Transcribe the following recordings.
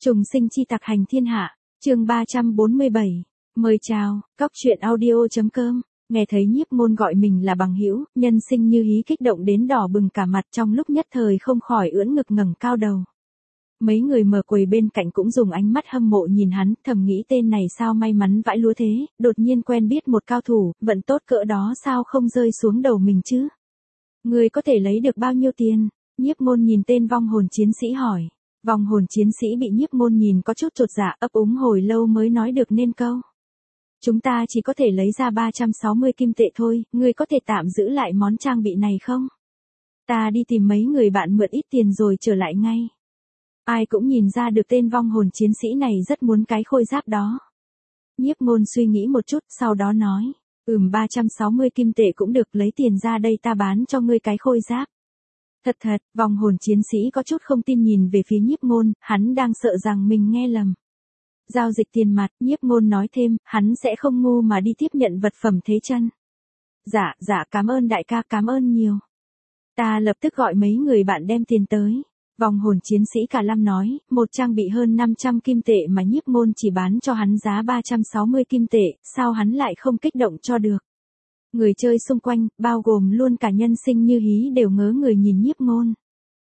Trùng sinh chi tặc hành thiên hạ, chương 347. Mời chào, Cóc truyện audio.com. Nghe thấy Nhiếp Môn gọi mình là bằng hữu, Nhân Sinh Như Hí kích động đến đỏ bừng cả mặt, trong lúc nhất thời không khỏi ưỡn ngực ngẩng cao đầu. Mấy người mở quầy bên cạnh cũng dùng ánh mắt hâm mộ nhìn hắn, thầm nghĩ tên này sao may mắn vãi lúa thế, đột nhiên quen biết một cao thủ, vận tốt cỡ đó sao không rơi xuống đầu mình chứ. Người có thể lấy được bao nhiêu tiền? Nhiếp Môn nhìn tên vong hồn chiến sĩ hỏi. Vong hồn chiến sĩ bị Nhiếp Môn nhìn có chút chột dạ, ấp úng hồi lâu mới nói được nên câu. Chúng ta chỉ có thể lấy ra 360 kim tệ thôi, ngươi có thể tạm giữ lại món trang bị này không? Ta đi tìm mấy người bạn mượn ít tiền rồi trở lại ngay. Ai cũng nhìn ra được tên vong hồn chiến sĩ này rất muốn cái khôi giáp đó. Nhiếp Môn suy nghĩ một chút, sau đó nói, 360 kim tệ cũng được, lấy tiền ra đây ta bán cho ngươi cái khôi giáp. Thật, vong hồn chiến sĩ có chút không tin nhìn về phía Nhiếp Môn, hắn đang sợ rằng mình nghe lầm. Giao dịch tiền mặt, Nhiếp Môn nói thêm, hắn sẽ không ngu mà đi tiếp nhận vật phẩm thế chân. Dạ, cảm ơn đại ca, cảm ơn nhiều. Ta lập tức gọi mấy người bạn đem tiền tới. Vong hồn chiến sĩ cả lâm nói, một trang bị hơn 500 kim tệ mà Nhiếp Môn chỉ bán cho hắn giá 360 kim tệ, sao hắn lại không kích động cho được. Người chơi xung quanh, bao gồm luôn cả Nhân Sinh Như Hí đều ngớ người nhìn Nhiếp Môn.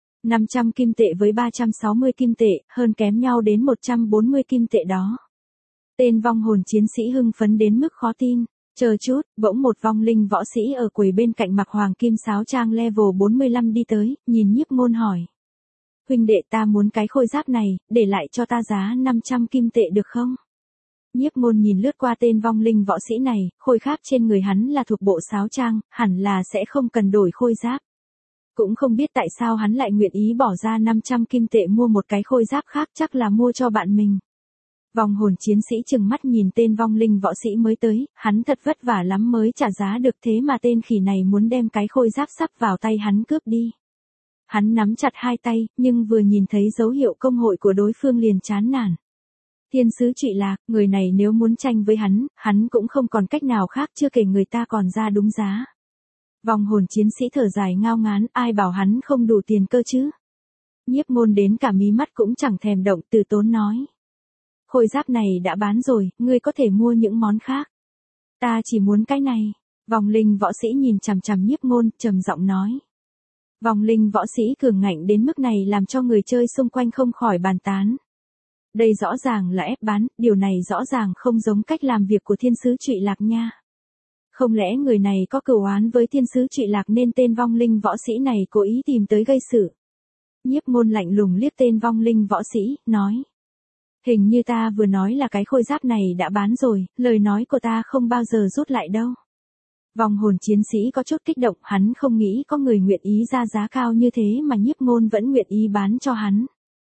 500 kim tệ với 360 kim tệ, hơn kém nhau đến 140 kim tệ đó. Tên vong hồn chiến sĩ hưng phấn đến mức khó tin. Chờ chút, bỗng một vong linh võ sĩ ở quầy bên cạnh mặc hoàng kim sáo trang level 45 đi tới, nhìn Nhiếp Môn hỏi. Huynh đệ, ta muốn cái khôi giáp này, để lại cho ta giá 500 kim tệ được không? Nhiếp Môn nhìn lướt qua tên vong linh võ sĩ này, khôi giáp trên người hắn là thuộc bộ sáo trang, hẳn là sẽ không cần đổi khôi giáp. Cũng không biết tại sao hắn lại nguyện ý bỏ ra 500 kim tệ mua một cái khôi giáp khác, chắc là mua cho bạn mình. Vong hồn chiến sĩ trừng mắt nhìn tên vong linh võ sĩ mới tới, hắn thật vất vả lắm mới trả giá được, thế mà tên khỉ này muốn đem cái khôi giáp sắp vào tay hắn cướp đi. Hắn nắm chặt hai tay, nhưng vừa nhìn thấy dấu hiệu công hội của đối phương liền chán nản. Thiên sứ Trụy Lạc, người này nếu muốn tranh với hắn cũng không còn cách nào khác, chưa kể người ta còn ra đúng giá. Vong hồn chiến sĩ thở dài ngao ngán, ai bảo hắn không đủ tiền cơ chứ. Nhiếp Môn đến cả mí mắt cũng chẳng thèm động, từ tốn nói. Khôi giáp này đã bán rồi, ngươi có thể mua những món khác. Ta chỉ muốn cái này. Vong linh võ sĩ nhìn chằm chằm Nhiếp Môn, trầm giọng nói. Vong linh võ sĩ cường ngạnh đến mức này làm cho người chơi xung quanh không khỏi bàn tán. Đây rõ ràng là ép bán, điều này rõ ràng không giống cách làm việc của thiên sứ Trụy Lạc nha. Không lẽ người này có cửu oán với thiên sứ Trụy Lạc nên tên vong linh võ sĩ này cố ý tìm tới gây sự? Nhiếp Môn lạnh lùng liếc tên vong linh võ sĩ, nói. Hình như ta vừa nói là cái khôi giáp này đã bán rồi, lời nói của ta không bao giờ rút lại đâu. Vong hồn chiến sĩ có chút kích động, hắn không nghĩ có người nguyện ý ra giá cao như thế mà Nhiếp Môn vẫn nguyện ý bán cho hắn.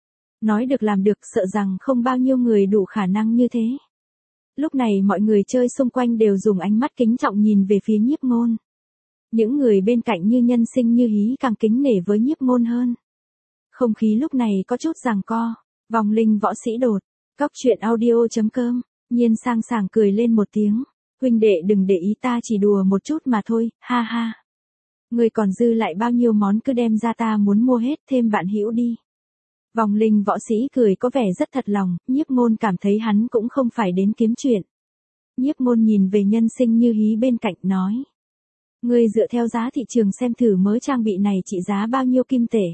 Nói được làm được, sợ rằng không bao nhiêu người đủ khả năng như thế. Lúc này mọi người chơi xung quanh đều dùng ánh mắt kính trọng nhìn về phía Nhiếp Môn. Những người bên cạnh như Nhân Sinh Như Hí càng kính nể với Nhiếp Môn hơn. Không khí lúc này có chút giằng co. Vong linh võ sĩ đột. Cóc truyện audio.com. Nhiên sang sảng cười lên một tiếng. Huynh đệ đừng để ý, ta chỉ đùa một chút mà thôi, ha ha. Người còn dư lại bao nhiêu món cứ đem ra, ta muốn mua hết, thêm bạn hữu đi. Vong linh võ sĩ cười có vẻ rất thật lòng, Nhiếp Môn cảm thấy hắn cũng không phải đến kiếm chuyện. Nhiếp Môn nhìn về Nhân Sinh Như Hí bên cạnh nói. Ngươi dựa theo giá thị trường xem thử mớ trang bị này trị giá bao nhiêu kim tệ.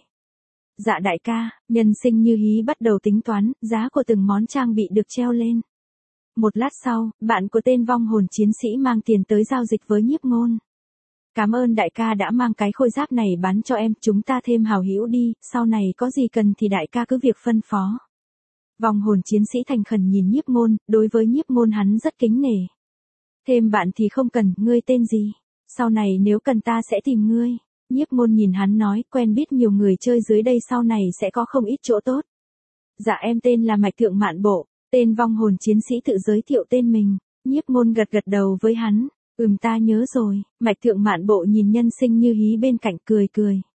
Dạ đại ca, Nhân Sinh Như Hí bắt đầu tính toán, giá của từng món trang bị được treo lên. Một lát sau, bạn của tên vong hồn chiến sĩ mang tiền tới giao dịch với Nhiếp Môn. Cảm ơn đại ca đã mang cái khôi giáp này bán cho em, chúng ta thêm hảo hữu đi, sau này có gì cần thì đại ca cứ việc phân phó. Vong hồn chiến sĩ thành khẩn nhìn Nhiếp Môn, đối với Nhiếp Môn hắn rất kính nể. Thêm bạn thì không cần, ngươi tên gì? Sau này nếu cần ta sẽ tìm ngươi. Nhiếp Môn nhìn hắn nói, quen biết nhiều người chơi dưới đây sau này sẽ có không ít chỗ tốt. Dạ em tên là Mạch Thượng Mạn Bộ. Tên vong hồn chiến sĩ tự giới thiệu tên mình. Nhiếp Môn gật đầu với hắn. Ta nhớ rồi. Mạch Thượng Mạn Bộ nhìn Nhân Sinh Như Hí bên cạnh cười.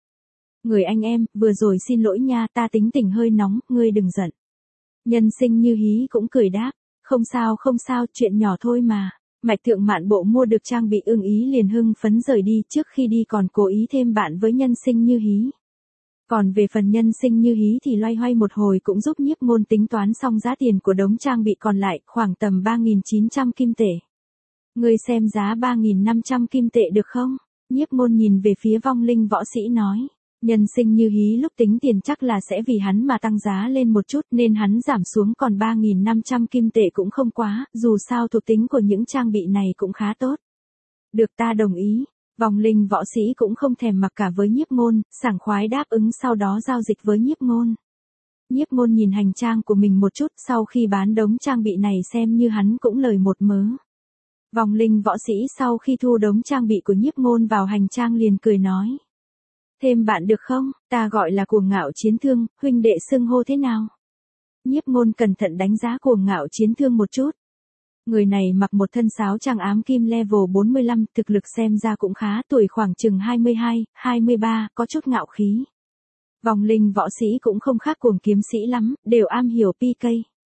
Người anh em, vừa rồi xin lỗi nha, ta tính tình hơi nóng, ngươi đừng giận. Nhân Sinh Như Hí cũng cười đáp. Không sao, chuyện nhỏ thôi mà. Mạch Thượng Mạn Bộ mua được trang bị ưng ý liền hưng phấn rời đi, trước khi đi còn cố ý thêm bạn với Nhân Sinh Như Hí. Còn về phần nhân sinh như hí thì loay hoay một hồi cũng giúp Nhiếp Ngôn tính toán xong giá tiền của đống trang bị còn lại, khoảng tầm 3.900 kim tệ. Ngươi xem giá 3.500 kim tệ được không? Nhiếp Ngôn nhìn về phía vong linh võ sĩ nói. Nhân sinh như hí lúc tính tiền chắc là sẽ vì hắn mà tăng giá lên một chút nên hắn giảm xuống còn 3.500 kim tệ cũng không quá, dù sao thuộc tính của những trang bị này cũng khá tốt. Được, ta đồng ý. Vong linh võ sĩ cũng không thèm mặc cả với Nhiếp Ngôn, sảng khoái đáp ứng sau đó giao dịch với Nhiếp Ngôn. Nhiếp Ngôn nhìn hành trang của mình một chút, sau khi bán đống trang bị này xem như hắn cũng lời một mớ. Vong linh võ sĩ sau khi thu đống trang bị của Nhiếp Ngôn vào hành trang liền cười nói. Thêm bạn được không, ta gọi là Cuồng Ngạo Chiến Thương, huynh đệ xưng hô thế nào? Nhiếp Ngôn cẩn thận đánh giá Cuồng Ngạo Chiến Thương một chút. Người này mặc một thân sáo trang ám kim level 45, thực lực xem ra cũng khá, tuổi khoảng chừng 22, 23, có chút ngạo khí. Vong linh võ sĩ cũng không khác Cuồng Kiếm Sĩ lắm, đều am hiểu PK.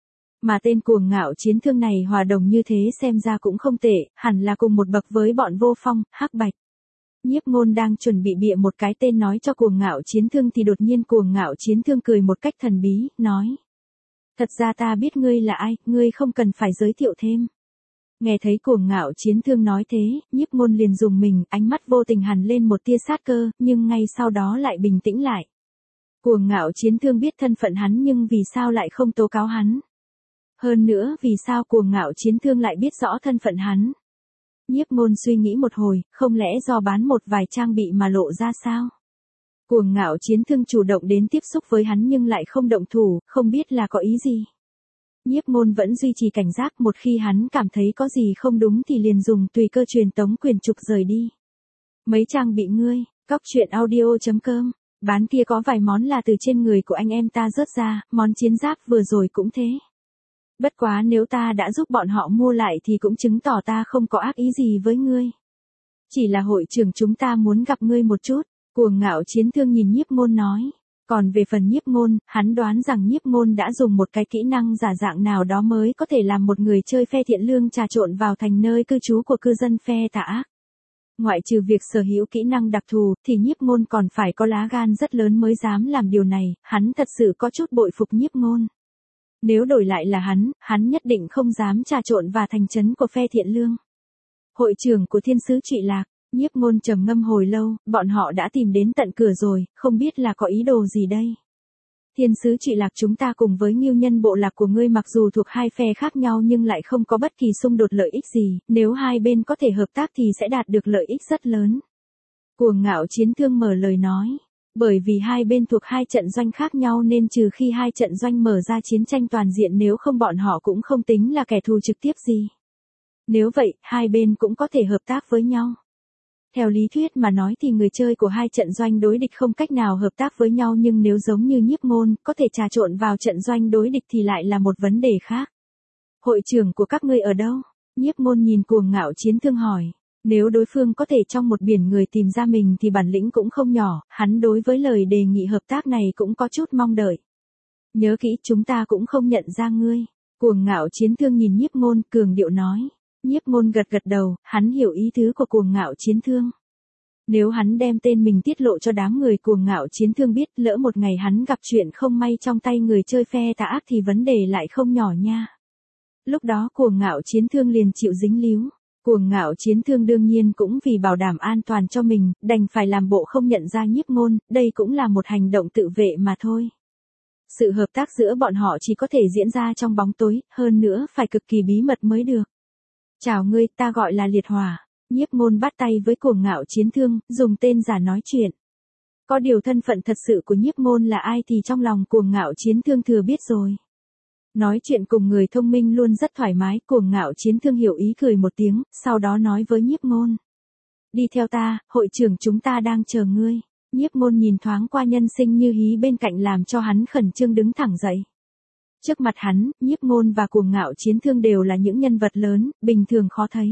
Mà tên Cuồng Ngạo Chiến Thương này hòa đồng như thế xem ra cũng không tệ, hẳn là cùng một bậc với bọn Vô Phong, Hắc Bạch. Nhiếp Ngôn đang chuẩn bị bịa một cái tên nói cho Cuồng Ngạo Chiến Thương thì đột nhiên Cuồng Ngạo Chiến Thương cười một cách thần bí, nói. Thật ra ta biết ngươi là ai, ngươi không cần phải giới thiệu thêm. Nghe thấy Cuồng Ngạo Chiến Thương nói thế, Nhiếp Ngôn liền dùng mình, ánh mắt vô tình hằn lên một tia sát cơ, nhưng ngay sau đó lại bình tĩnh lại. Cuồng Ngạo Chiến Thương biết thân phận hắn nhưng vì sao lại không tố cáo hắn? Hơn nữa vì sao Cuồng Ngạo Chiến Thương lại biết rõ thân phận hắn? Nhiếp Ngôn suy nghĩ một hồi, không lẽ do bán một vài trang bị mà lộ ra sao? Cuồng Ngạo Chiến Thương chủ động đến tiếp xúc với hắn nhưng lại không động thủ, không biết là có ý gì. Nhiếp Ngôn vẫn duy trì cảnh giác, một khi hắn cảm thấy có gì không đúng thì liền dùng tùy cơ truyền tống quyền trục rời đi. Mấy trang bị ngươi, cóc truyện audio.com, bán kia có vài món là từ trên người của anh em ta rớt ra, món chiến giáp vừa rồi cũng thế. Bất quá nếu ta đã giúp bọn họ mua lại thì cũng chứng tỏ ta không có ác ý gì với ngươi. Chỉ là hội trưởng chúng ta muốn gặp ngươi một chút, Cuồng Ngạo Chiến Thương nhìn Nhiếp Ngôn nói. Còn về phần Nhiếp Ngôn, hắn đoán rằng Nhiếp Ngôn đã dùng một cái kỹ năng giả dạng nào đó mới có thể làm một người chơi phe thiện lương trà trộn vào thành nơi cư trú của cư dân phe tà ác. Ngoại trừ việc sở hữu kỹ năng đặc thù, thì Nhiếp Ngôn còn phải có lá gan rất lớn mới dám làm điều này, hắn thật sự có chút bội phục Nhiếp Ngôn. Nếu đổi lại là hắn nhất định không dám trà trộn vào thành trấn của phe thiện lương. Hội trưởng của Thiên Sứ Trụy Lạc, Nhiếp Ngôn trầm ngâm hồi lâu, bọn họ đã tìm đến tận cửa rồi, không biết là có ý đồ gì đây. Thiên Sứ Trụy Lạc chúng ta cùng với Ngưu Nhân bộ lạc của ngươi mặc dù thuộc hai phe khác nhau nhưng lại không có bất kỳ xung đột lợi ích gì, nếu hai bên có thể hợp tác thì sẽ đạt được lợi ích rất lớn. Cuồng Ngạo Chiến Thương mở lời nói. Bởi vì hai bên thuộc hai trận doanh khác nhau nên trừ khi hai trận doanh mở ra chiến tranh toàn diện nếu không bọn họ cũng không tính là kẻ thù trực tiếp gì. Nếu vậy, hai bên cũng có thể hợp tác với nhau. Theo lý thuyết mà nói thì người chơi của hai trận doanh đối địch không cách nào hợp tác với nhau nhưng nếu giống như Nhiếp Ngôn, có thể trà trộn vào trận doanh đối địch thì lại là một vấn đề khác. Hội trưởng của các ngươi ở đâu? Nhiếp Ngôn nhìn Cuồng Ngạo Chiến Thương hỏi. Nếu đối phương có thể trong một biển người tìm ra mình thì bản lĩnh cũng không nhỏ, hắn đối với lời đề nghị hợp tác này cũng có chút mong đợi. Nhớ kỹ chúng ta cũng không nhận ra ngươi. Cuồng Ngạo Chiến Thương nhìn Nhiếp Ngôn cường điệu nói. Nhiếp Ngôn gật gật đầu, hắn hiểu ý tứ của Cuồng Ngạo Chiến Thương. Nếu hắn đem tên mình tiết lộ cho đám người Cuồng Ngạo Chiến Thương biết lỡ một ngày hắn gặp chuyện không may trong tay người chơi phe tà ác thì vấn đề lại không nhỏ nha. Lúc đó Cuồng Ngạo Chiến Thương liền chịu dính líu. Cuồng Ngạo Chiến Thương đương nhiên cũng vì bảo đảm an toàn cho mình, đành phải làm bộ không nhận ra Nhiếp Ngôn, đây cũng là một hành động tự vệ mà thôi. Sự hợp tác giữa bọn họ chỉ có thể diễn ra trong bóng tối, hơn nữa phải cực kỳ bí mật mới được. Chào ngươi, ta gọi là Liệt Hỏa. Nhiếp Ngôn bắt tay với Cuồng Ngạo Chiến Thương, dùng tên giả nói chuyện. Có điều thân phận thật sự của Nhiếp Ngôn là ai thì trong lòng Cuồng Ngạo Chiến Thương thừa biết rồi. Nói chuyện cùng người thông minh luôn rất thoải mái, Cuồng Ngạo Chiến Thương hiểu ý cười một tiếng, sau đó nói với Nhiếp Ngôn. Đi theo ta, hội trưởng chúng ta đang chờ ngươi. Nhiếp Ngôn nhìn thoáng qua nhân sinh như hí bên cạnh làm cho hắn khẩn trương đứng thẳng dậy. Trước mặt hắn, Nhiếp Ngôn và Cuồng Ngạo Chiến Thương đều là những nhân vật lớn, bình thường khó thấy.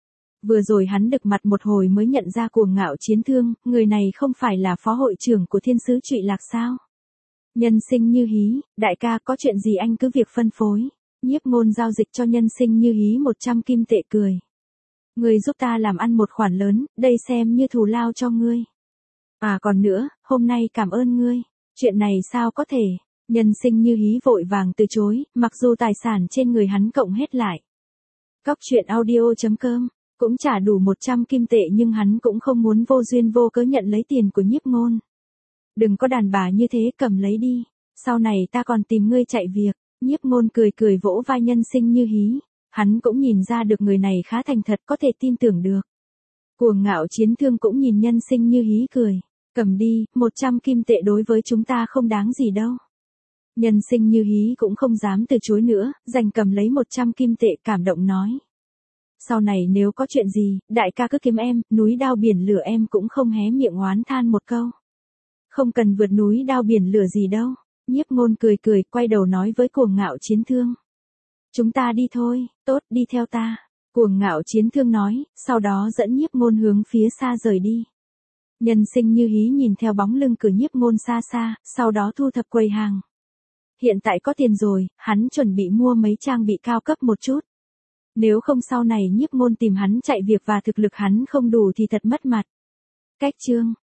Vừa rồi hắn đực mặt một hồi mới nhận ra Cuồng Ngạo Chiến Thương, người này không phải là phó hội trưởng của Thiên Sứ Trụy Lạc sao? Nhân sinh như hí, đại ca có chuyện gì anh cứ việc phân phối. Nhiếp Ngôn giao dịch cho nhân sinh như hí 100 kim tệ cười. Ngươi giúp ta làm ăn một khoản lớn, đây xem như thù lao cho ngươi. À còn nữa, hôm nay cảm ơn ngươi. Chuyện này sao có thể? Nhân sinh như hí vội vàng từ chối, mặc dù tài sản trên người hắn cộng hết lại. Cóc truyện audio.com cũng trả đủ 100 kim tệ nhưng hắn cũng không muốn vô duyên vô cớ nhận lấy tiền của Nhiếp Ngôn. Đừng có đàn bà như thế, cầm lấy đi. Sau này ta còn tìm ngươi chạy việc. Nhiếp Ngôn cười cười vỗ vai Nhân Sinh Như Hí. Hắn cũng nhìn ra được người này khá thành thật, có thể tin tưởng được. Cuồng Ngạo Chiến Thương cũng nhìn Nhân Sinh Như Hí cười. Cầm đi, 100 kim tệ đối với chúng ta không đáng gì đâu. Nhân Sinh Như Hí cũng không dám từ chối nữa, giành cầm lấy 100 kim tệ, cảm động nói. Sau này nếu có chuyện gì, đại ca cứ kiếm em, núi đao biển lửa em cũng không hé miệng oán than một câu. Không cần vượt núi đao biển lửa gì đâu. Nhiếp Ngôn cười cười, quay đầu nói với Cuồng Ngạo Chiến Thương. Chúng ta đi thôi, tốt, đi theo ta. Cuồng Ngạo Chiến Thương nói, sau đó dẫn Nhiếp Ngôn hướng phía xa rời đi. Nhân Sinh Như Hí nhìn theo bóng lưng của Nhiếp Ngôn xa xa, sau đó thu thập quầy hàng. Hiện tại có tiền rồi, hắn chuẩn bị mua mấy trang bị cao cấp một chút. Nếu không sau này Nhiếp Ngôn tìm hắn chạy việc và thực lực hắn không đủ thì thật mất mặt. Cách chương